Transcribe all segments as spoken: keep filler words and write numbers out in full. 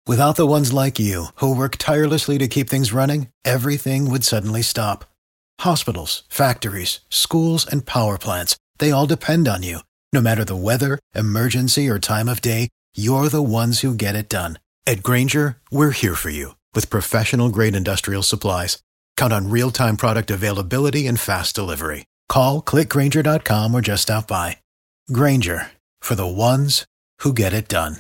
Without the ones like you, who work tirelessly to keep things running, everything would suddenly stop. Hospitals, factories, schools, and power plants, they all depend on you. No matter the weather, emergency, or time of day, you're the ones who get it done. At Grainger, we're here for you with professional-grade industrial supplies. Count on real-time product availability and fast delivery. Call, click Grainger dot com, or just stop by. Grainger, for the ones who get it done.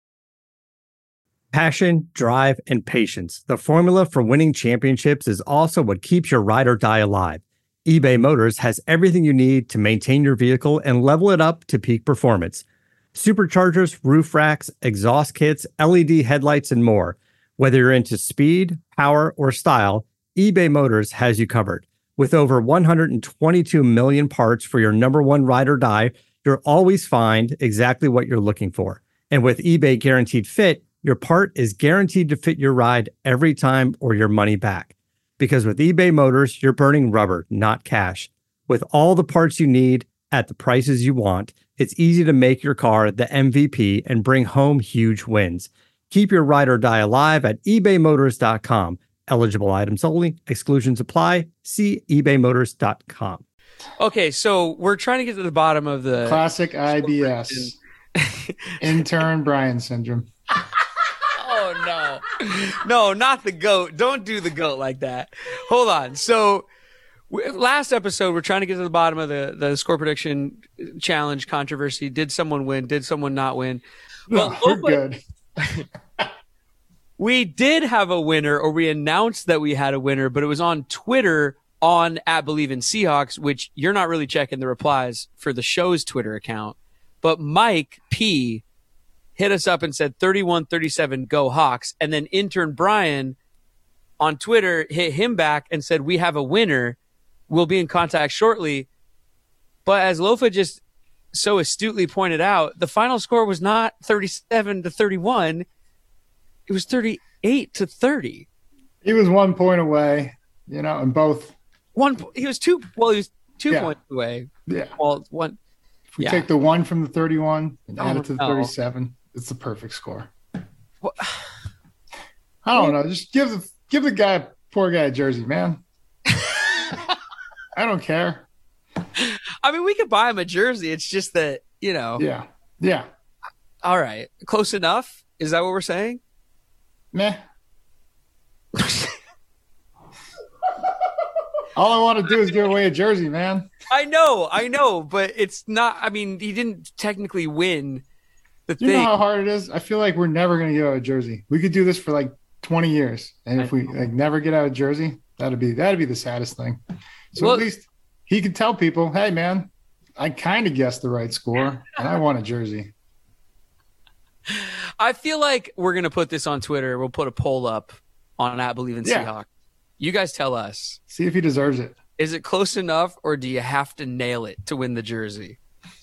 Passion, drive, and patience. The formula for winning championships is also what keeps your ride or die alive. eBay Motors has everything you need to maintain your vehicle and level it up to peak performance. Superchargers, roof racks, exhaust kits, L E D headlights, and more. Whether you're into speed, power, or style, eBay Motors has you covered. With over one hundred twenty-two million parts for your number one ride or die, you'll always find exactly what you're looking for. And with eBay Guaranteed Fit, your part is guaranteed to fit your ride every time or your money back. Because with eBay Motors, you're burning rubber, not cash. With all the parts you need at the prices you want, it's easy to make your car the M V P and bring home huge wins. Keep your ride or die alive at ebay motors dot com. Eligible items only. Exclusions apply. See ebay motors dot com. Okay, so we're trying to get to the bottom of the classic I B S. Intern Brian syndrome. Oh, no. No, not the goat. Don't do the goat like that. Hold on. So w- last episode, we're trying to get to the bottom of the, the score prediction challenge controversy. Did someone win? Did someone not win? Well, no, we're good. We did have a winner, or we announced that we had a winner, but it was on Twitter on at Believe in Seahawks, which you're not really checking the replies for the show's Twitter account. But Mike P hit us up and said thirty-one thirty-seven, go Hawks. And then intern Brian on Twitter hit him back and said, we have a winner. We'll be in contact shortly. But as Lofa just so astutely pointed out, the final score was not thirty-seven to thirty-one. It was thirty-eight to thirty. He was one point away, you know, and both. One, he was two, well, he was two yeah. points away. Yeah. Well, one. If we yeah. take the one from the thirty-one and oh, add it to the no. thirty-seven, it's the perfect score. What? I don't know. Just give the give the guy, poor guy, a jersey, man. I don't care. I mean, we could buy him a jersey. It's just that, you know. Yeah. Yeah. All right. Close enough? Is that what we're saying? Meh. All I want to do is give away a jersey, man. I know, I know, but it's not. I mean, he didn't technically win the do thing. You know how hard it is? I feel like we're never going to get out a jersey. We could do this for like twenty years, and if we like never get out a jersey, that'd be that'd be the saddest thing. So well, at least he could tell people, "Hey, man, I kind of guessed the right score, and I want a jersey." I feel like we're going to put this on Twitter. We'll put a poll up on at Believe in yeah. Seahawks. You guys tell us. See if he deserves it. Is it close enough, or do you have to nail it to win the jersey?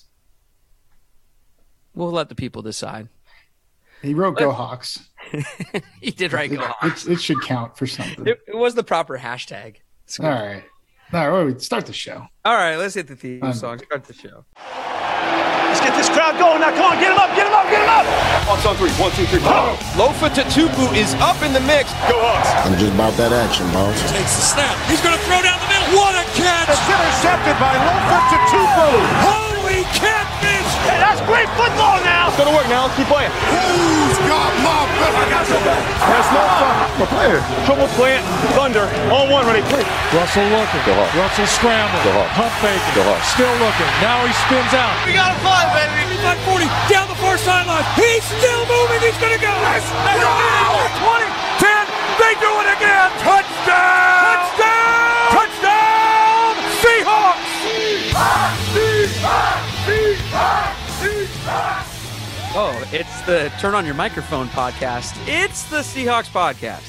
We'll let the people decide. He wrote "Go Hawks." He did write it, "Go Hawks." It, it should count for something. It, it was the proper hashtag. All right. All right, well, start the show. All right, let's hit the theme um, song. Start the show. Let's get this crowd going now. Come on, get him up, get him up, get him up. Hawks on three. One, two, three. Oh. Lofa Tatupu is up in the mix. Go Hawks. I'm just about that action, boss. Takes the snap. He's going to throw down the middle. What a catch. It's intercepted by Lofa Tatupu. Holy catfish. Hey, that's great football now. It's going to work now. Let's keep playing. Who's got my back? I got your back. That's Lofa. My player. Triple plant. Thunder. On one. Ready. Play. Russell looking. Go Hawks. Russell scrambling. Go Hawks. Pump faking. Go Hawks. Still looking. Now he spins out. We got a fly, baby. thirty-five forty. Down the far sideline. He's still moving. He's going to go. Yes. twenty. ten. They do it again. Touchdown. Touchdown. Touchdown. Seahawks. Seahawks. Seahawks. Seahawks. Oh, it's the Turn On Your Microphone podcast. It's the Seahawks podcast.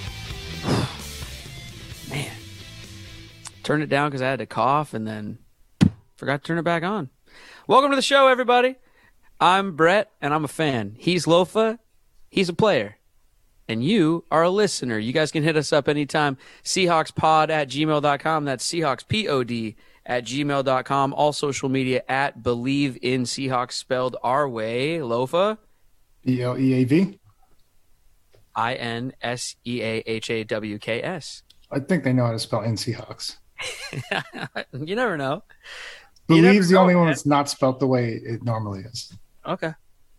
Man. Turned it down because I had to cough and then forgot to turn it back on. Welcome to the show, everybody. I'm Brett, and I'm a fan. He's Lofa. He's a player. And you are a listener. You guys can hit us up anytime. Seahawkspod at gmail dot com. That's Seahawkspod at gmail dot com. All social media at Believe in Seahawks, spelled our way. Lofa? B L E A V. I N S E A H A W K S. I think they know how to spell N Seahawks. You never know. Believe's the know, only man. one that's not spelled the way it normally is. Okay.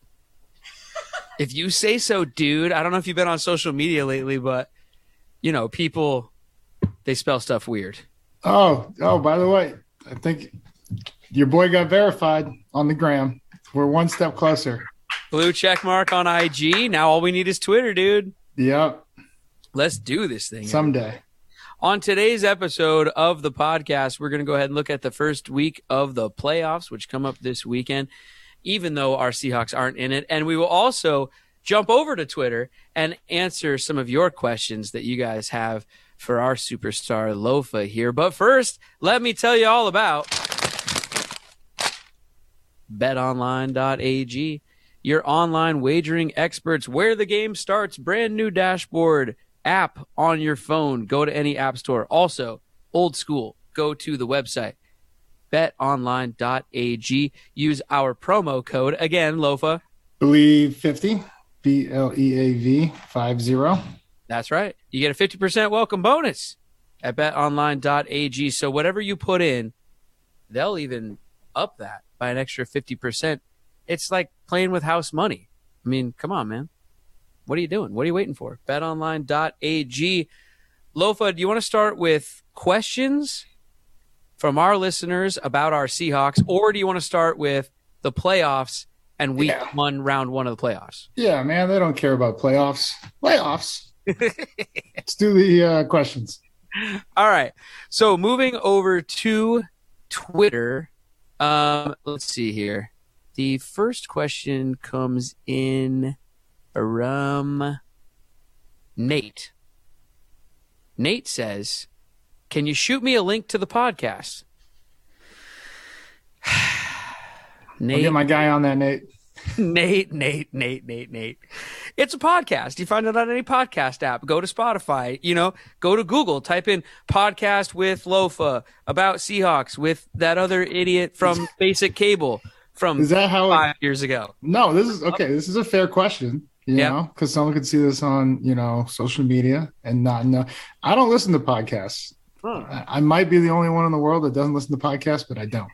If you say so, dude. I don't know if you've been on social media lately, but, you know, people, they spell stuff weird. Oh, oh, by the way, I think your boy got verified on the gram. We're one step closer. Blue check mark on I G. Now all we need is Twitter, dude. Yep. Let's do this thing. Someday. On today's episode of the podcast, we're going to go ahead and look at the first week of the playoffs, which come up this weekend, even though our Seahawks aren't in it. And we will also jump over to Twitter and answer some of your questions that you guys have for our superstar Lofa here. But first, let me tell you all about bet online dot a g, your online wagering experts, where the game starts. Brand new dashboard app on your phone. Go to any app store. Also, old school, go to the website bet online dot a g. Use our promo code, again, Lofa. Believe fifty, B L E A V five zero. That's right. You get a fifty percent welcome bonus at bet online dot a g. So whatever you put in, they'll even up that by an extra fifty percent. It's like playing with house money. I mean, come on, man. What are you doing? What are you waiting for? bet online dot a g. Lofa, do you want to start with questions from our listeners about our Seahawks, or do you want to start with the playoffs and week Yeah. one, round one of the playoffs? Yeah, man, they don't care about playoffs. Playoffs. Let's do the uh, questions. All right. So moving over to Twitter, um, let's see here. The first question comes in from Nate. Nate says, can you shoot me a link to the podcast? I'll Nate, get my guy on that, Nate. Nate, Nate, Nate, Nate, Nate. It's a podcast. You find it on any podcast app. Go to Spotify, you know, go to Google, type in podcast with Lofa about Seahawks with that other idiot from Basic Cable from Is that how? five It, years ago. no, this is okay. This is a fair question. You Yep. know, because someone could see this on you know social media and not know. I don't listen to podcasts. I, I might be the only one in the world that doesn't listen to podcasts, but I don't.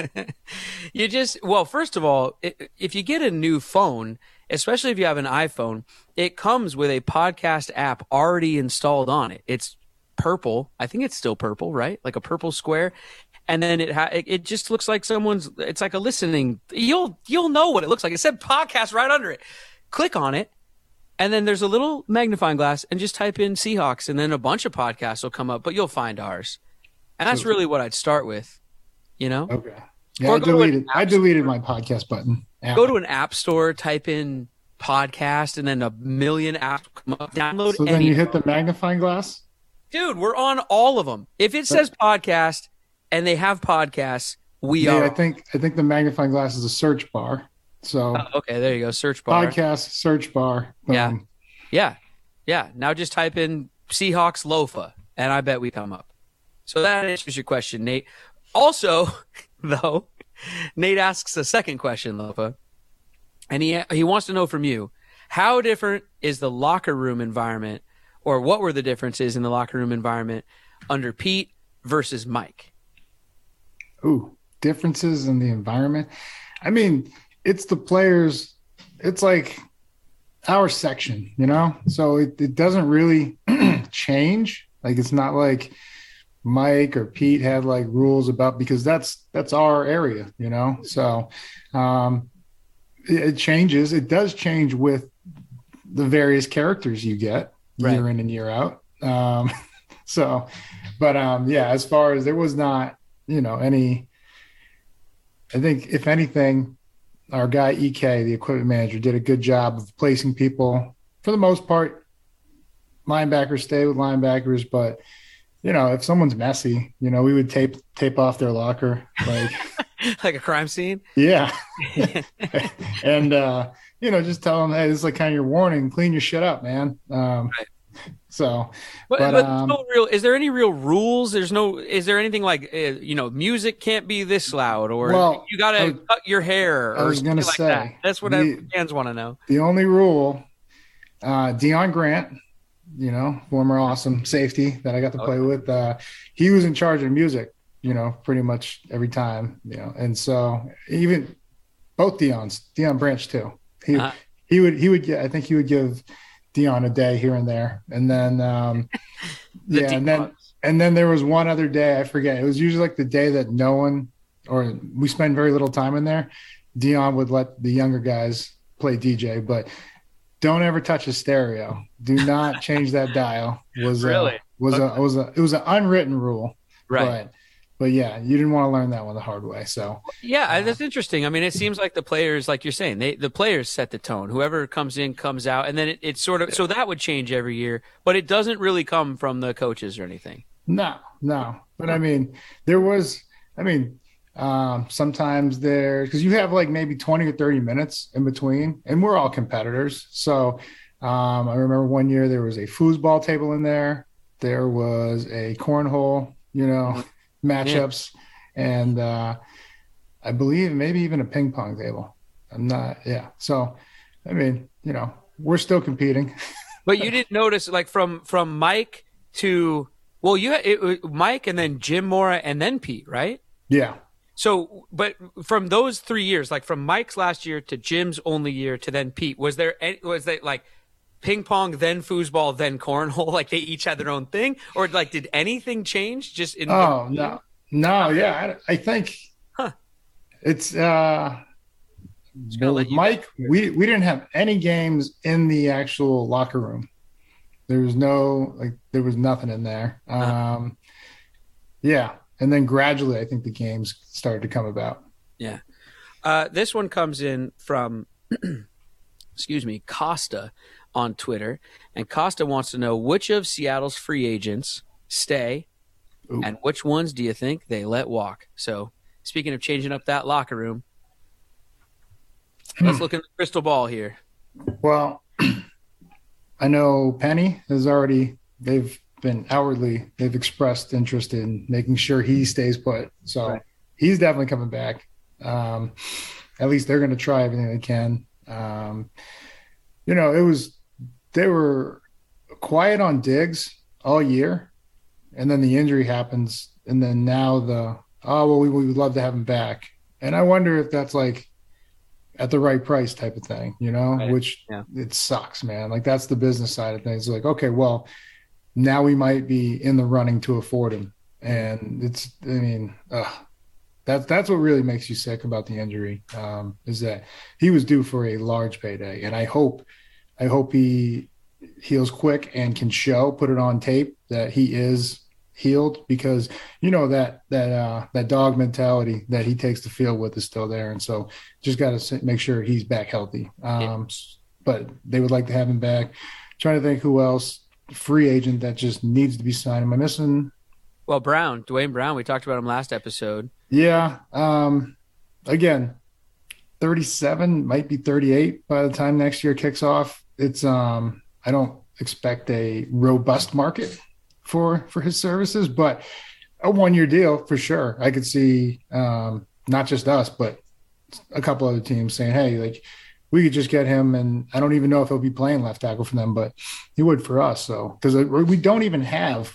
You just, well, first of all, i- if you get a new phone, especially if you have an iPhone, it comes with a podcast app already installed on it. It's purple. I think it's still purple, right? Like a purple square. And then it ha- it it just looks like someone's, it's like a listening, you'll you'll know what it looks like. It said podcast right under it. Click on it, and then there's a little magnifying glass, and just type in Seahawks, and then a bunch of podcasts will come up, but you'll find ours. And that's really what I'd start with, you know? Okay. Yeah, Or I go to an deleted. app I deleted my podcast button. App. Go to an app store, type in podcast, and then a million apps come up. Download So then any you of hit them. the magnifying glass. Dude, we're on all of them. If it says podcast and they have podcasts, we Yeah, are. I think I think the magnifying glass is a search bar. So Oh, okay, there you go. Search bar. podcast search bar. Boom. Yeah. Yeah. Yeah. Now just type in Seahawks Lofa, and I bet we come up. So that answers your question, Nate. Also, though, Nate asks a second question, Lofa, and he he wants to know from you, how different is the locker room environment, or what were the differences in the locker room environment under Pete versus Mike? Ooh, differences in the environment. I mean, it's the players. It's like our section, you know. So it, it doesn't really change. Like it's not like Mike or Pete had like rules about, because that's that's our area, you know. So um, it, it changes. It does change with the various characters you get year Right. in and year out. Um, so, but um, yeah, as far as there was not, you know, any. I think if anything, our guy E K, the equipment manager, did a good job of placing people for the most part. Linebackers stay with linebackers, but you know, if someone's messy, you know, we would tape tape off their locker, like Like a crime scene? yeah, and uh, you know, just tell them, hey, this is like kind of your warning. Clean your shit up, man. Um, Right. So, But, but, but um, no real. Is there any real rules? There's no. Is there anything like uh, you know, music can't be this loud, or Well, you got I to was- cut your hair, I or was something gonna like say, that? That's what the- fans want to know. the only rule uh, Deion Grant, you know, former awesome safety that I got to play okay. with. Uh, he was in charge of music, you know, pretty much every time, you know, and so even both Deion's, Deion Branch too. He uh-huh. he would he would get. I think he would give Deion a day here and there, and then um, the yeah, and then and then there was one other day I forget. It was usually like the day that no one or we spend very little time in there. Deion would let the younger guys play D J, but don't ever touch a stereo. Do not change that dial. Was really a, was okay. a was a it was an unwritten rule, right? But, But yeah, you didn't want to learn that one the hard way. So yeah, uh, that's interesting. I mean, it seems like the players, like you're saying, they the players set the tone. Whoever comes in comes out, and then it, it sort of so that would change every year, but it doesn't really come from the coaches or anything. No, no. But I mean, there was. I mean, um, sometimes there because you have like maybe twenty or thirty minutes in between, and we're all competitors. So um, I remember one year there was a foosball table in there. There was a cornhole, you know. matchups yeah. and uh I believe maybe even a ping pong table. I'm not yeah so I mean, you know, we're still competing. But you didn't notice like from from Mike to well you had it, Mike and then Jim Mora and then Pete, right? Yeah. So but from those three years, like from Mike's last year to Jim's only year to then Pete, was there any, was that like ping pong, then foosball, then cornhole? Like they each had their own thing, or like did anything change? Just in oh no, no, yeah, I, I think huh. it's uh, well, Mike. We we didn't have any games in the actual locker room. There was no like there was nothing in there. Um, huh. Yeah, and then gradually, I think the games started to come about. Yeah, uh, this one comes in from, excuse me, Costa on Twitter, and Costa wants to know which of Seattle's free agents stay Ooh. and which ones do you think they let walk. So speaking of changing up that locker room, hmm. let's look in the crystal ball here. Well, I know Penny has already, they've been outwardly, they've expressed interest in making sure he stays put. So right. he's definitely coming back. Um, at least they're going to try everything they can. Um, you know, it was, they were quiet on Diggs all year, and then the injury happens, and then now the, oh, well, we, we would love to have him back. And I wonder if that's like at the right price type of thing, you know, right. which yeah. it sucks, man. Like that's the business side of things. Like, okay, well, now we might be in the running to afford him. And it's, I mean, ugh, that's, that's what really makes you sick about the injury, um, is that he was due for a large payday. And I hope, I hope he heals quick and can show, put it on tape that he is healed, because you know that that uh, that dog mentality that he takes the field with is still there, and so just got to make sure he's back healthy. Um, yeah. But they would like to have him back. Trying to think who else free agent that just needs to be signed. Am I missing? Well, Brown, Dwayne Brown. We talked about him last episode. Yeah. Um, again, thirty-seven, might be thirty-eight by the time next year kicks off. It's um, I don't expect a robust market for for his services, but a one-year deal for sure. I could see um, not just us, but a couple other teams saying, hey, like we could just get him, and I don't even know if he'll be playing left tackle for them, but he would for us. So because we don't even have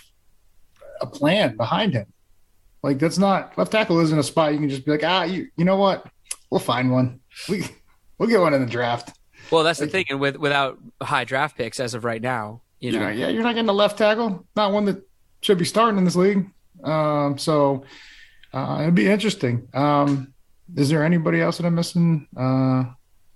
a plan behind him. Like that's not, left tackle isn't a spot you can just be like, ah, you you know what? We'll find one. We we'll get one in the draft. Well, that's the thing, and with without high draft picks as of right now, you know, you know, yeah, you're not getting a left tackle, not one that should be starting in this league. Um, so uh, it'd be interesting. Um, is there anybody else that I'm missing? Uh,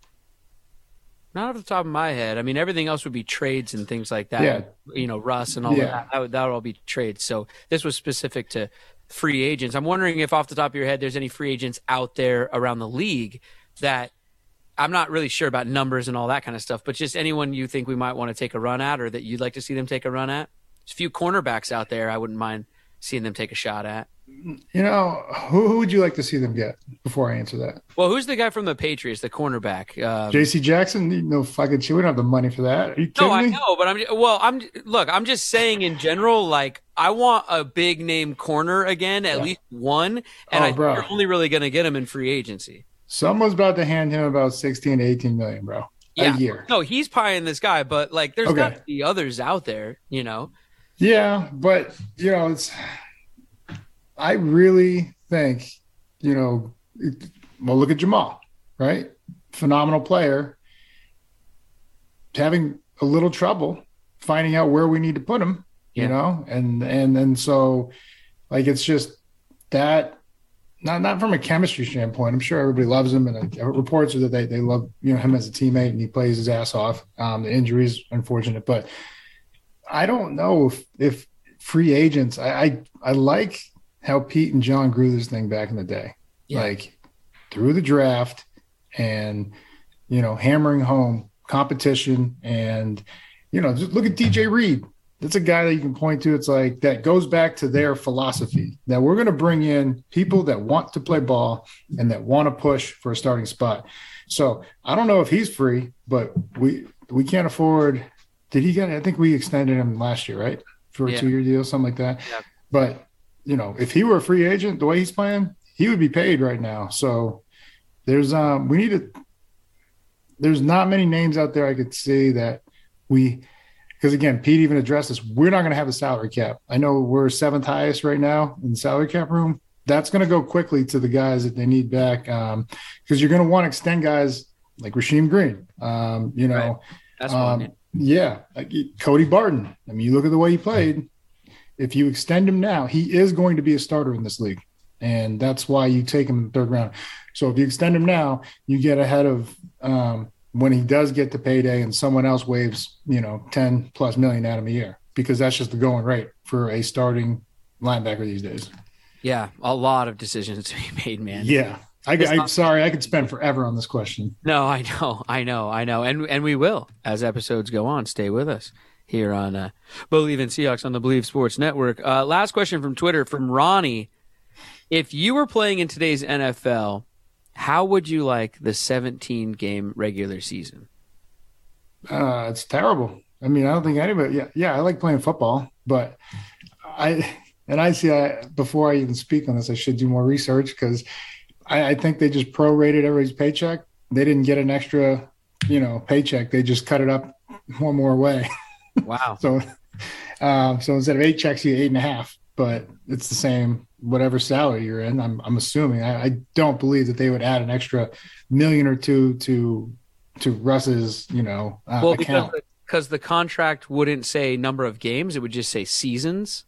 not off the top of my head. I mean, everything else would be trades and things like that. Yeah. You know, Russ and all yeah. of that. That would, that would all be trades. So this was specific to free agents. I'm wondering if off the top of your head, there's any free agents out there around the league that I'm not really sure about numbers and all that kind of stuff, but just anyone you think we might want to take a run at or that you'd like to see them take a run at. There's a few cornerbacks out there I wouldn't mind seeing them take a shot at. You know, who, who would you like to see them get before I answer that? Well, who's the guy from the Patriots, the cornerback? Um, J C Jackson? No fucking shit. We don't have the money for that. Are you kidding no, I me? know, but I'm well. I'm look. I'm just saying in general. Like, I want a big name corner again, at yeah. least one, and oh, I think you're only really going to get him in free agency. Someone's about to hand him about sixteen to eighteen million, bro. yeah. a year. No, he's pieing this guy, but like there's Okay. got to be others out there, you know. Yeah, but you know, it's. I really think, you know, it, well, look at Jamal, right? Phenomenal player. Having a little trouble finding out where we need to put him, Yeah. you know, and and and so, like, it's just that. Not not from a chemistry standpoint. I'm sure everybody loves him, and uh, reports are that they they love you know him as a teammate, and he plays his ass off. Um, the injury is unfortunate, but I don't know if if free agents. I I, I like how Pete and John grew this thing back in the day, Yeah. like through the draft, and you know hammering home competition, and you know just look at D J Reed. That's a guy that you can point to. It's like that goes back to their philosophy that we're going to bring in people that want to play ball and that want to push for a starting spot. So I don't know if he's free, but we we can't afford. Did he get? I think we extended him last year, right, for a Yeah. two-year deal, something like that. Yeah. But you know, if he were a free agent, the way he's playing, he would be paid right now. So there's um we need to. There's not many names out there I could see that we. Because, again, Pete even addressed this. We're not going to have a salary cap. I know we're seventh highest right now in the salary cap room. That's going to go quickly to the guys that they need back because um, you're going to want to extend guys like Rasheem Green. Um, you know, Right. That's um, one. yeah, like Cody Barton. I mean, you look at the way he played. If you extend him now, he is going to be a starter in this league. And that's why you take him in the third round. So if you extend him now, you get ahead of um, – when he does get the payday and someone else waves, you know, ten plus million at him a year, because that's just the going rate for a starting linebacker these days. Yeah, a lot of decisions to be made, man. Yeah. I, It's I not- sorry, I could spend forever on this question. No, I know, I know, I know, and and we will as episodes go on. Stay with us here on uh, Believe in Seahawks on the Believe Sports Network. Uh, last question from Twitter from Ronnie: if you were playing in today's N F L, how would you like the seventeen game regular season? Uh, it's terrible. I mean, I don't think anybody. Yeah, yeah, I like playing football, but I and I see. I, before I even speak on this, I should do more research because I, I think they just prorated everybody's paycheck. They didn't get an extra, you know, paycheck. They just cut it up one more way. Wow. So, um, so instead of eight checks, you get eight and a half. But it's the same whatever salary you're in. I'm I'm assuming. I, I don't believe that they would add an extra million or two to to Russ's, you know, uh, Well, account. because the, because the contract wouldn't say number of games; it would just say seasons.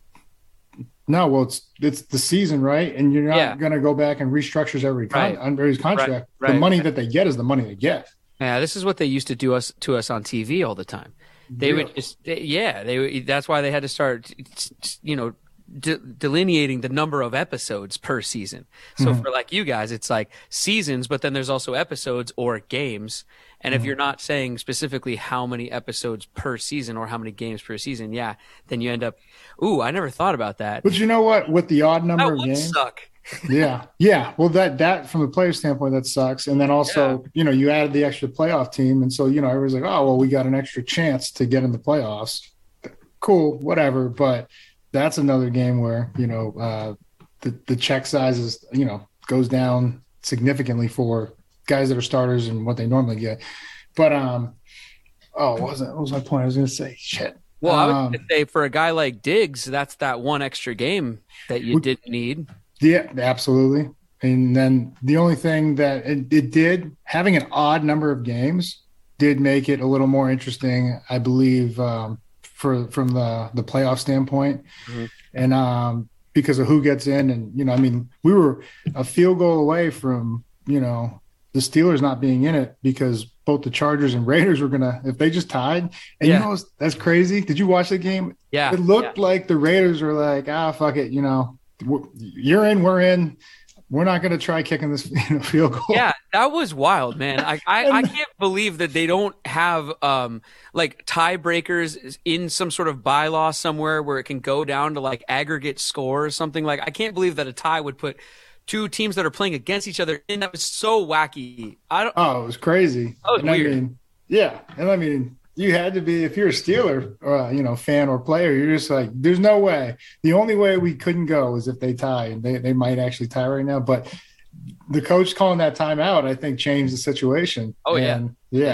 No, well, it's it's the season, right? And you're not Yeah. going to go back and restructures every con- Right. under his contract. Right, The right. money that they get is the money they get. Yeah, this is what they used to do us to us on T V all the time. They would Really? just, they, yeah, they. That's why they had to start, you know, de- delineating the number of episodes per season. So Mm-hmm. for like you guys, it's like seasons, but then there's also episodes or games. And Mm-hmm. if you're not saying specifically how many episodes per season or how many games per season, yeah, then you end up. Ooh, I never thought about that. But you know what? With the odd number That of would games, suck. yeah, yeah. Well, that that from the player standpoint, that sucks. And then also, you know, you added the extra playoff team, and so you know, everyone's like, oh, well, we got an extra chance to get in the playoffs. Cool, whatever. But that's another game where you know uh, the the check sizes, you know, goes down significantly for guys that are starters and what they normally get. But um, oh, what was that? What was my point? I was going to say shit. Well, I was Um, going to say for a guy like Diggs, that's that one extra game that you Would- didn't need. Yeah, absolutely. And then the only thing that it, it did, having an odd number of games did make it a little more interesting, I believe, um, for from the, the playoff standpoint. Mhm. And um, because of who gets in. And, you know, I mean, we were a field goal away from, you know, the Steelers not being in it because both the Chargers and Raiders were going to, if they just tied. And Yeah. you know, what's- that's crazy. Did you watch the game? Yeah. It looked like the Raiders were like, ah, fuck it, you know, we're- you're in, we're in. We're not going to try kicking this you know, field goal. Yeah, that was wild, man. I, I, I can't believe that they don't have um like tiebreakers in some sort of bylaw somewhere where it can go down to like aggregate score or something. Like I can't believe that a tie would put two teams that are playing against each other in. That was so wacky. I don't. Oh, it was crazy. That was and weird. I mean, yeah, and I mean, you had to be if you're a Steeler, uh, you know, fan or player. You're just like, there's no way. The only way we couldn't go is if they tie, and they they might actually tie right now. But the coach calling that timeout, I think, changed the situation. Oh, yeah. And, yeah.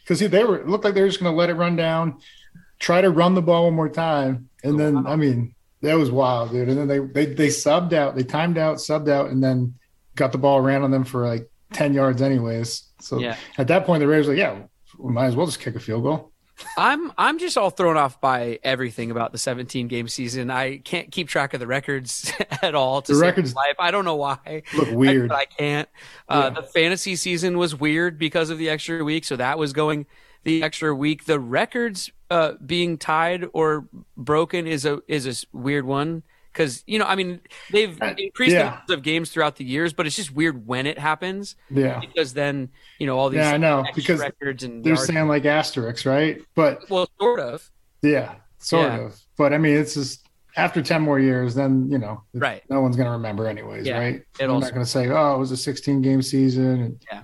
because they were it looked like they were just going to let it run down, try to run the ball one more time, and oh, then wow. I mean that was wild, dude. And then they they they subbed out, they timed out, subbed out, and then got the ball ran on them for like ten yards anyways. So yeah. At that point, the Raiders were like, yeah, we might as well just kick a field goal. I'm I'm just all thrown off by everything about the seventeen game season. I can't keep track of the records at all. To the records life. I don't know why. Look weird. I, I can't. Uh, yeah. The fantasy season was weird because of the extra week, so that was going the extra week. The records uh, being tied or broken is a is a weird one. Because, you know, I mean, they've increased yeah. the numbers of games throughout the years, but it's just weird when it happens. Yeah. Because then, you know, all these yeah, I know. Because records and they're saying like asterisks, right? But well, sort of. Yeah, sort yeah. of. But I mean, it's just after ten more years, then, you know, right. no one's going to remember anyways, yeah. right? I'm not going to say, oh, it was a sixteen game season. And yeah.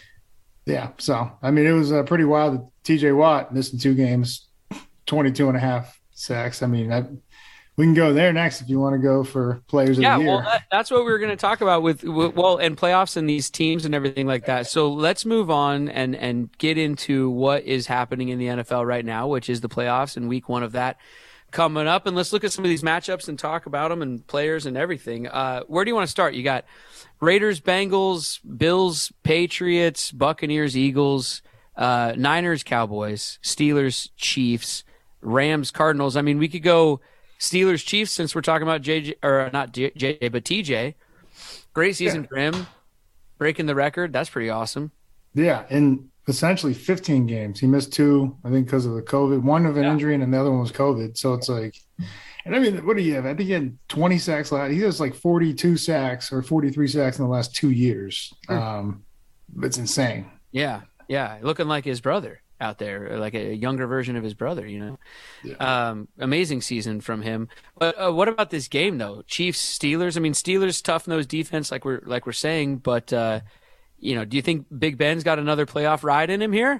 Yeah. So, I mean, it was uh, pretty wild that T J Watt missing two games, twenty-two and a half sacks. I mean, that. We can go there next if you want to go for players of yeah, the year. Yeah, well, that, that's what we were going to talk about with, with well, and playoffs and these teams and everything like that. So let's move on and and get into what is happening in the N F L right now, which is the playoffs and week one of that coming up. And let's look at some of these matchups and talk about them and players and everything. Uh, where do you want to start? You got Raiders, Bengals, Bills, Patriots, Buccaneers, Eagles, uh, Niners, Cowboys, Steelers, Chiefs, Rams, Cardinals. I mean, we could go Steelers, Chiefs, since we're talking about J J, or not J J, but T J. Great season yeah. for him, breaking the record. That's pretty awesome. Yeah, in essentially fifteen games. He missed two, I think, because of the COVID. One of an yeah. injury, and the other one was COVID. So it's like, and I mean, what do you have? I think he had twenty sacks last. He has like forty-two sacks or forty-three sacks in the last two years. Sure. Um, it's insane. Yeah, yeah, looking like his brother out there, like a younger version of his brother, you know. Yeah. Um, amazing season from him. But uh, what about this game though? Chiefs, Steelers. I mean, Steelers tough-nosed defense, like we're like we're saying. But uh, you know, do you think Big Ben's got another playoff ride in him here?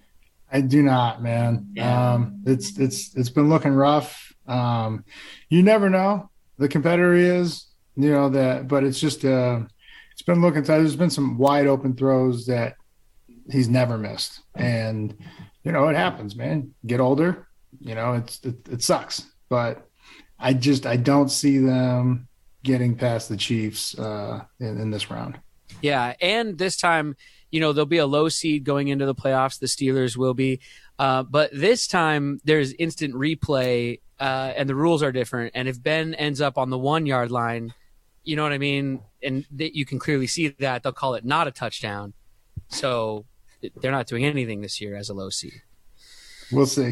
I do not, man. Yeah. Um, it's it's it's been looking rough. Um, you never know the competitor he is, you know that, but it's just uh, it's been looking tight. There's been some wide open throws that he's never missed. And, you know, it happens, man. Get older, you know, it's it, it sucks. But I just I don't see them getting past the Chiefs uh, in, in this round. Yeah, and this time, you know, there'll be a low seed going into the playoffs. The Steelers will be. Uh, but this time there's instant replay uh, and the rules are different. And if Ben ends up on the one-yard line, you know what I mean? And th- you can clearly see that. They'll call it not a touchdown. So they're not doing anything this year as a low seed. We'll see.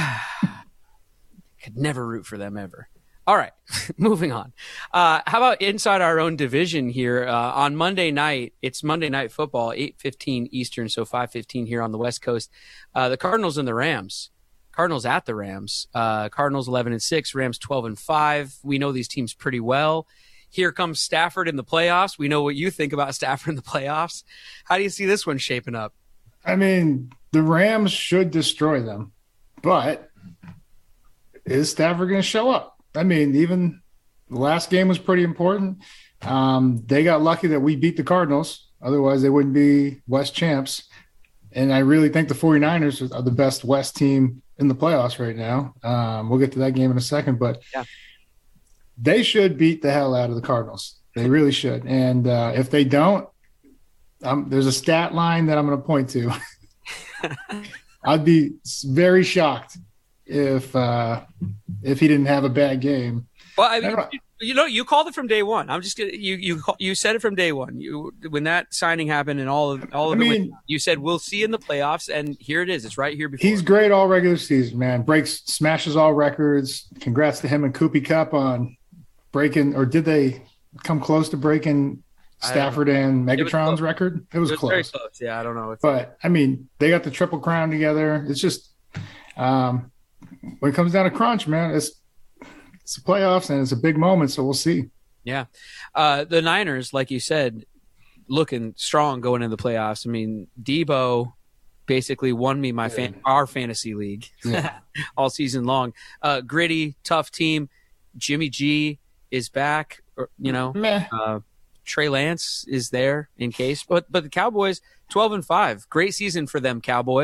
Could never root for them ever. All right, moving on. Uh, how about inside our own division here? Uh, on Monday night, it's Monday Night Football, eight fifteen Eastern, so five fifteen here on the West Coast. Uh, the Cardinals and the Rams. Cardinals at the Rams. Uh, Cardinals eleven and six, Rams twelve and five. We know these teams pretty well. Here comes Stafford in the playoffs. We know what you think about Stafford in the playoffs. How do you see this one shaping up? I mean, the Rams should destroy them, but is Stafford going to show up? I mean, even the last game was pretty important. Um, they got lucky that we beat the Cardinals. Otherwise, they wouldn't be West champs. And I really think the 49ers are the best West team in the playoffs right now. Um, we'll get to that game in a second, but yeah. They should beat the hell out of the Cardinals. They really should. And uh, if they don't, Um, there's a stat line that I'm going to point to. I'd be very shocked if uh, if he didn't have a bad game. Well, I mean, I you know, you called it from day one. I'm just gonna, you you you said it from day one. You when that signing happened and all of all of I it, mean, went, you said we'll see in the playoffs, and here it is. It's right here before. He's great all regular season, man. Breaks, smashes all records. Congrats to him and Koopy Cup on breaking, or did they come close to breaking Stafford and Megatron's it record? It was, it was close. Very close. Yeah, I don't know. It's but I mean, they got the triple crown together. It's just um, when it comes down to crunch, man, it's it's the playoffs and it's a big moment. So we'll see. Yeah, uh, the Niners, like you said, looking strong going into the playoffs. I mean, Debo basically won me my fan- our fantasy league yeah. all season long. Uh, gritty, tough team. Jimmy G is back. Or, you know. Meh. Uh, Trey Lance is there in case, but but the Cowboys twelve and five, great season for them Cowboys,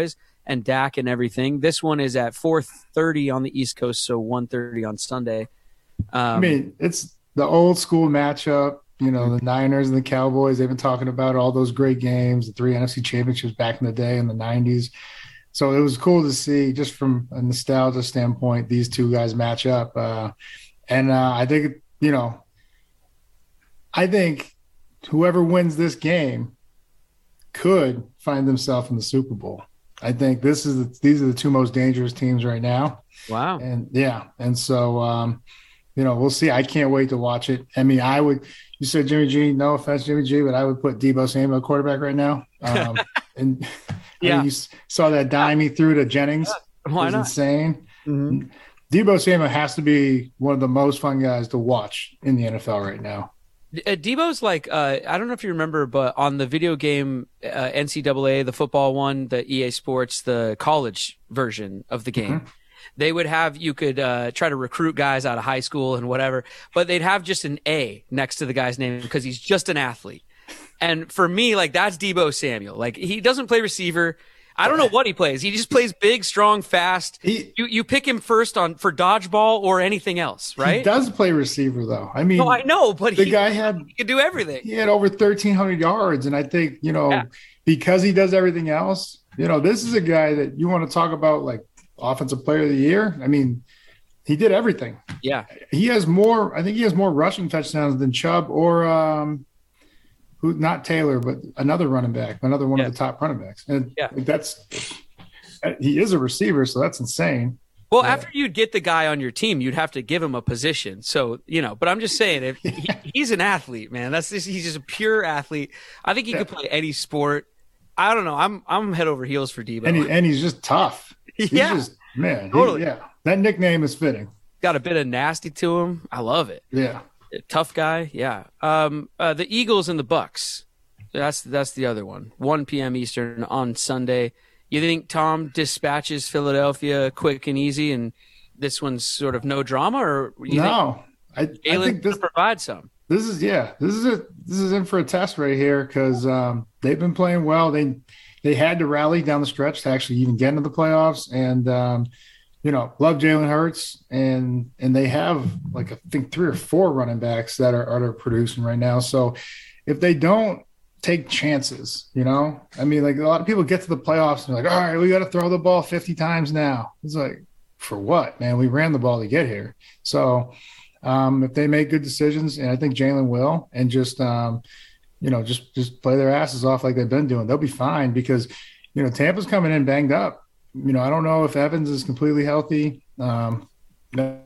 and Dak and everything. This one is at four thirty on the East Coast, so one thirty on Sunday. Um, I mean, it's the old school matchup. You know, the Niners and the Cowboys, they've been talking about all those great games, the three N F C championships back in the day in the nineties. So it was cool to see, just from a nostalgia standpoint, these two guys match up. Uh, and uh, I think, you know, I think whoever wins this game could find themselves in the Super Bowl. I think this is the, these are the two most dangerous teams right now. Wow. And yeah. And so, um, you know, we'll see. I can't wait to watch it. I mean, I would, you said Jimmy G, no offense, Jimmy G, but I would put Deebo Samuel quarterback right now. Um, and yeah, I mean, you saw that dime he threw to Jennings. Yeah. Why it was not? Insane. Mm-hmm. Deebo Samuel has to be one of the most fun guys to watch in the N F L right now. Uh, Deebo's like, uh, I don't know if you remember, but on the video game uh, N C double A, the football one, the E A Sports, the college version of the game, mm-hmm. they would have, you could uh, try to recruit guys out of high school and whatever, but they'd have just an A next to the guy's name because he's just an athlete. And for me, like, that's Deebo Samuel. Like, he doesn't play receiver. I don't know what he plays. He just plays big, strong, fast. He, you you pick him first on for dodgeball or anything else, right? He does play receiver, though. I mean, no, I know, but the he, guy had he could do everything. He had over thirteen hundred yards, and I think, you know, yeah. because he does everything else, you know, this is a guy that you want to talk about, like, offensive player of the year. I mean, he did everything. Yeah, he has more. I think he has more rushing touchdowns than Chubb or um, who not Taylor, but another running back, another one yeah. of the top running backs. And yeah, that's he is a receiver, so that's insane. Well, yeah. after you'd get the guy on your team, you'd have to give him a position. So, you know, but I'm just saying, if he, he's an athlete, man, that's just, he's just a pure athlete. I think he yeah. could play any sport. I don't know. I'm I'm head over heels for Deebo, and, he, and he's just tough. He's yeah, just, man, totally. He, yeah, that nickname is fitting. Got a bit of nasty to him. I love it. Yeah, a tough guy. Yeah. Um. Uh, the Eagles and the Bucks. That's that's the other one. one p.m. Eastern on Sunday. You think Tom dispatches Philadelphia quick and easy, and this one's sort of no drama, or you no? Think I, I think this provides some. This is yeah. This is it. This is in for a test right here because um, they've been playing well. They they had to rally down the stretch to actually even get into the playoffs, and um, you know, love Jalen Hurts, and and they have like I think three or four running backs that are are producing right now. So if they don't take chances, you know, I mean, like a lot of people get to the playoffs and they're like, all right, we got to throw the ball fifty times now. It's like, for what, man? We ran the ball to get here. So um, if they make good decisions, and I think Jalen will, and just, um, you know, just, just play their asses off like they've been doing, they'll be fine because, you know, Tampa's coming in banged up. You know, I don't know if Evans is completely healthy. Um, and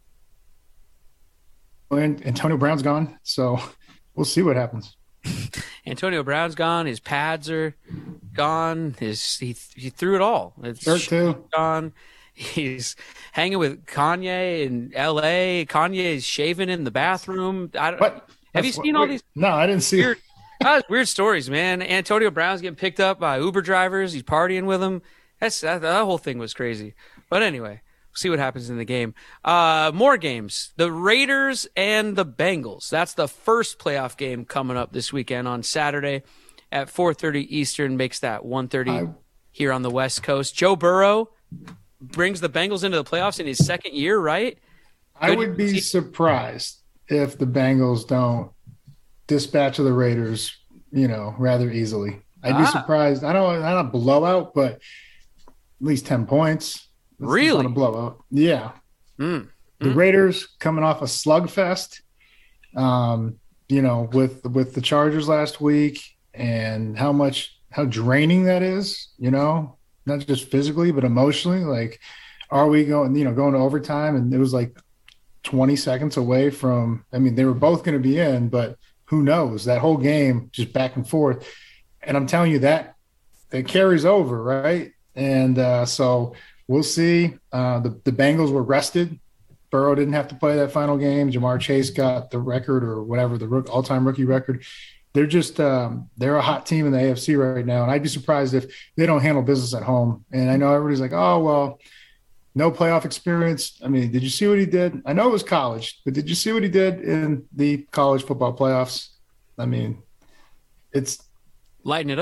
Antonio Brown's gone. So we'll see what happens. Antonio Brown's gone. His pads are gone. His he he threw it all. It's Shirt too gone. He's hanging with Kanye in L A. Kanye is shaving in the bathroom. I don't, what? Have That's you seen what, all wait, these? No, I didn't see weird, uh, weird stories, man. Antonio Brown's getting picked up by Uber drivers. He's partying with them. That's that, that whole thing was crazy. But anyway, see what happens in the game. Uh, more games. The Raiders and the Bengals. That's the first playoff game coming up this weekend on Saturday at four thirty Eastern. Makes that one thirty I, here on the West Coast. Joe Burrow brings the Bengals into the playoffs in his second year, right? I Good would be see- surprised if the Bengals don't dispatch of the Raiders, you know, rather easily. I'd ah. be surprised. I don't, not a blowout, but at least ten points. That's really? A blowout. Yeah. Mm. The mm. Raiders coming off a slugfest, um, you know, with with the Chargers last week, and how much how draining that is, you know, not just physically but emotionally. Like, are we going, you know, going to overtime? And it was like twenty seconds away from. I mean, they were both going to be in, but who knows? That whole game just back and forth. And I'm telling you that it carries over, right? And uh, so. We'll see. Uh, the, the Bengals were rested. Burrow didn't have to play that final game. Jamar Chase got the record or whatever, the rook, all-time rookie record. They're just um, – they're a hot team in the A F C right now, and I'd be surprised if they don't handle business at home. And I know everybody's like, oh, well, no playoff experience. I mean, did you see what he did? I know it was college, but did you see what he did in the college football playoffs? I mean, it's – lighten it up.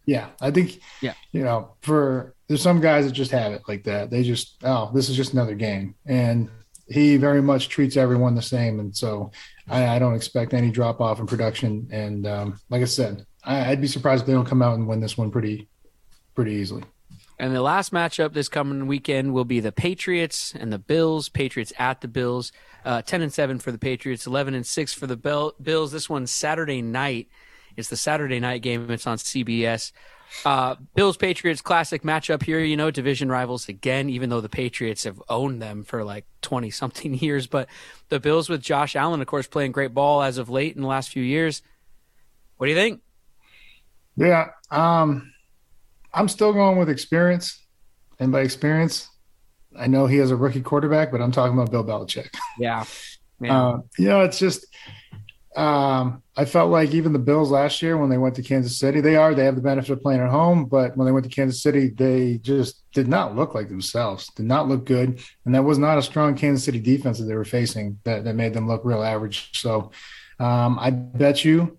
Yeah, I think, yeah. you know, for there's some guys that just have it like that. They just, oh, this is just another game. And he very much treats everyone the same. And so I, I don't expect any drop off in production. And um, like I said, I, I'd be surprised if they don't come out and win this one pretty, pretty easily. And the last matchup this coming weekend will be the Patriots and the Bills. Patriots at the Bills, uh, ten and seven for the Patriots, eleven and six for the Bill- Bills. This one's Saturday night. It's the Saturday night game. It's on C B S. Uh, Bills Patriots classic matchup here. You know, division rivals again. Even though the Patriots have owned them for like twenty something years, but the Bills with Josh Allen, of course, playing great ball as of late in the last few years. What do you think? Yeah. Um, I'm still going with experience. And by experience, I know he has a rookie quarterback, but I'm talking about Bill Belichick. Yeah. yeah. Uh, you know, it's just um, I felt like even the Bills last year when they went to Kansas City, they are, they have the benefit of playing at home, but when they went to Kansas City, they just did not look like themselves, did not look good. And that was not a strong Kansas City defense that they were facing that, that made them look real average. So um, I bet you,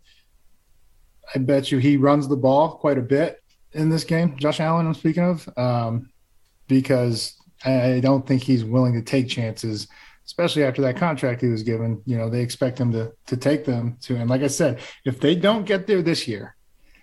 I bet you he runs the ball quite a bit in this game, Josh Allen I'm speaking of, um, because I don't think he's willing to take chances, especially after that contract he was given. You know, they expect him to to take them to, and like I said, if they don't get there this year,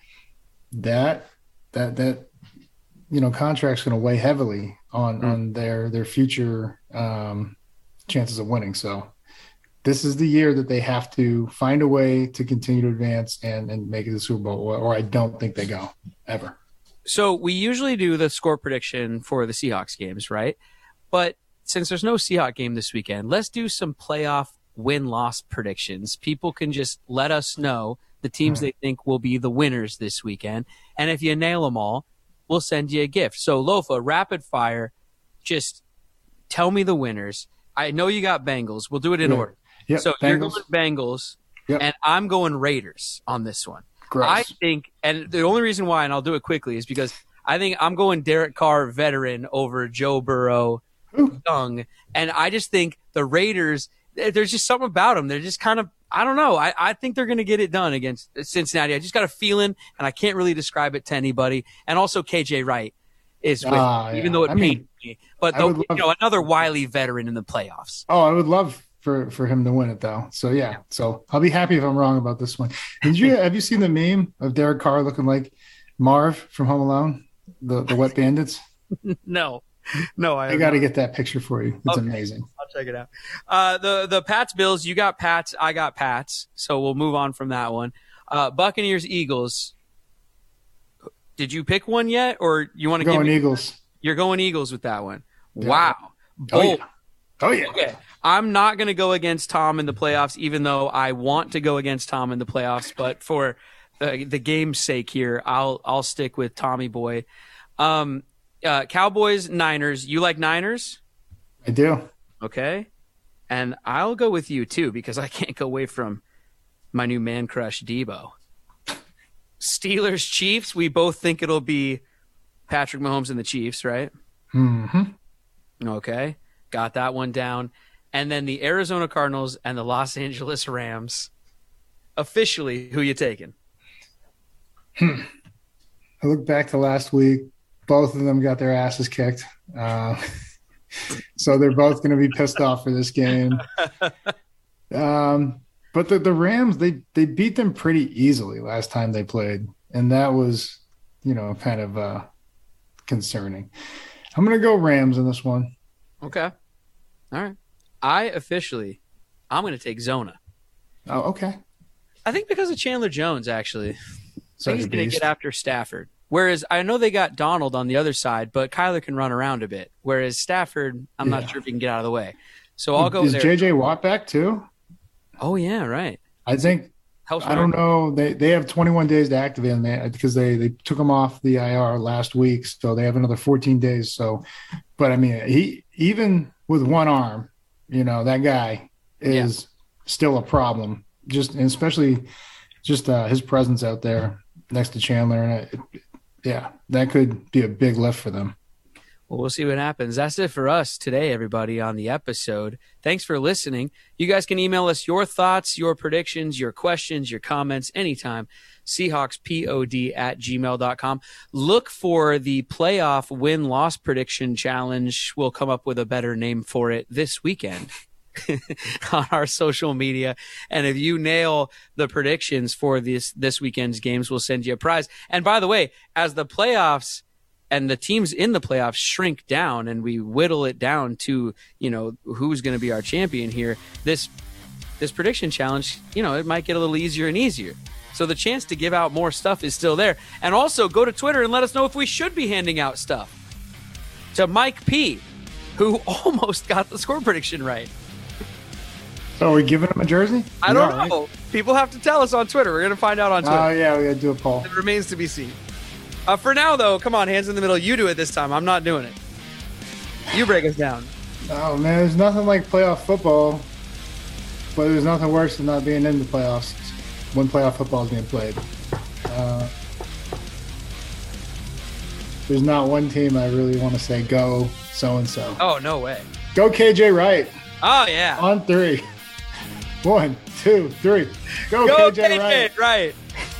that that that you know contract's going to weigh heavily on mm-hmm. on their their future um, chances of winning. So this is the year that they have to find a way to continue to advance and, and make it to the Super Bowl, or, or I don't think they go ever. So we usually do the score prediction for the Seahawks games, right? But since there's no Seahawks game this weekend, let's do some playoff win-loss predictions. People can just let us know the teams mm-hmm. they think will be the winners this weekend. And if you nail them all, we'll send you a gift. So Lofa, rapid fire, just tell me the winners. I know you got Bengals. We'll do it in yeah. order. Yep, so Bengals. You're going Bengals, yep. and I'm going Raiders on this one. Gross. I think, and the only reason why, and I'll do it quickly, is because I think I'm going Derek Carr, veteran, over Joe Burrow, Ooh. young. And I just think the Raiders, there's just something about them. They're just kind of, I don't know. I, I think they're going to get it done against Cincinnati. I just got a feeling, and I can't really describe it to anybody. And also K J Wright is with ah, me, yeah. even though it I pains mean, me. But I though, would love- you know, another wily veteran in the playoffs. Oh, I would love for for him to win it though. So yeah, so I'll be happy if I'm wrong about this one. Did you have you seen the meme of Derek Carr looking like Marv from Home Alone, the the Wet Bandits? No, no, I, I got to get that picture for you. It's okay. Amazing. I'll check it out. Uh, the the Pats Bills, you got Pats, I got Pats, so we'll move on from that one. Uh, Buccaneers Eagles. Did you pick one yet, or you want to going give me Eagles? You're going Eagles with that one. Yeah. Wow. Oh yeah. Oh yeah. Okay. I'm not going to go against Tom in the playoffs, even though I want to go against Tom in the playoffs. But for uh, the game's sake here, I'll I'll stick with Tommy Boy. Um, uh, Cowboys, Niners. You like Niners? I do. Okay. And I'll go with you, too, because I can't go away from my new man crush, Debo. Steelers, Chiefs. We both think it'll be Patrick Mahomes and the Chiefs, right? Mm-hmm. Okay. Got that one down. And then the Arizona Cardinals and the Los Angeles Rams. Officially, who you taking? Hmm. I look back to last week. Both of them got their asses kicked. Uh, so they're both going to be pissed off for this game. Um, but the, the Rams, they, they beat them pretty easily last time they played. And that was, you know, kind of uh, concerning. I'm going to go Rams in this one. Okay. All right. I officially, I'm going to take Zona. Oh, okay. I think because of Chandler Jones, actually. So he's going to get after Stafford. Whereas I know they got Donald on the other side, but Kyler can run around a bit. Whereas Stafford, I'm yeah. not sure if he can get out of the way. So I'll go Is there. J J Watt back too? Oh, yeah, right. I think, I don't know. They they have twenty-one days to activate him because they, they took him off the I R last week. So they have another fourteen days. So, but I mean, he even with one arm, you know, that guy is yeah. still a problem. Just and especially just uh, his presence out there next to Chandler, and it, yeah, that could be a big lift for them. Well, we'll see what happens. That's it for us today, everybody, on the episode. Thanks for listening. You guys can email us your thoughts, your predictions, your questions, your comments anytime. seahawkspod at gmail dot com. Look for the playoff win-loss prediction challenge. We'll come up with a better name for it this weekend on our social media. And if you nail the predictions for this, this weekend's games, we'll send you a prize. And by the way, as the playoffs and the teams in the playoffs shrink down and we whittle it down to, you know, who's going to be our champion here, this this prediction challenge, you know, it might get a little easier and easier. So the chance to give out more stuff is still there. And also go to Twitter and let us know if we should be handing out stuff. To Mike P., who almost got the score prediction right. So are we giving him a jersey? I don't yeah, know. Right? People have to tell us on Twitter. We're going to find out on Twitter. Oh, yeah, we got to do a poll. It remains to be seen. Uh, for now, though, come on, hands in the middle. You do it this time. I'm not doing it. You break us down. Oh, man, there's nothing like playoff football, but there's nothing worse than not being in the playoffs when playoff football is being played. Uh, there's not one team I really want to say, go so-and-so. Oh, no way. Go K J Wright. Oh, yeah. On three. One, two, three. Go, Go K J, K J Wright. Wright.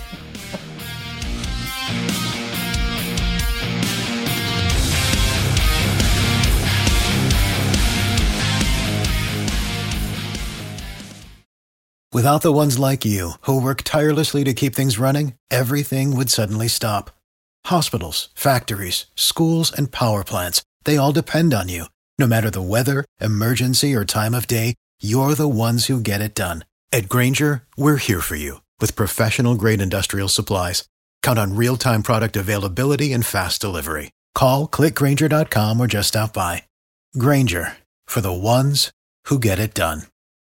Without the ones like you, who work tirelessly to keep things running, everything would suddenly stop. Hospitals, factories, schools, and power plants, they all depend on you. No matter the weather, emergency, or time of day, you're the ones who get it done. At Grainger, we're here for you with professional-grade industrial supplies. Count on real-time product availability and fast delivery. Call, click Grainger dot com, or just stop by. Grainger, for the ones who get it done.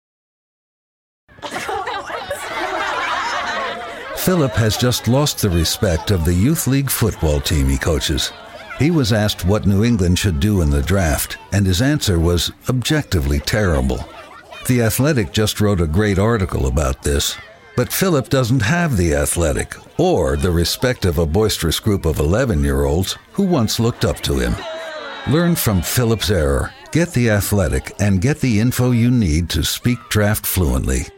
Philip has just lost the respect of the youth league football team he coaches. He was asked what New England should do in the draft, and his answer was objectively terrible. The Athletic just wrote a great article about this, but Philip doesn't have the Athletic or the respect of a boisterous group of eleven-year-olds who once looked up to him. Learn from Philip's error, get the Athletic, and get the info you need to speak draft fluently.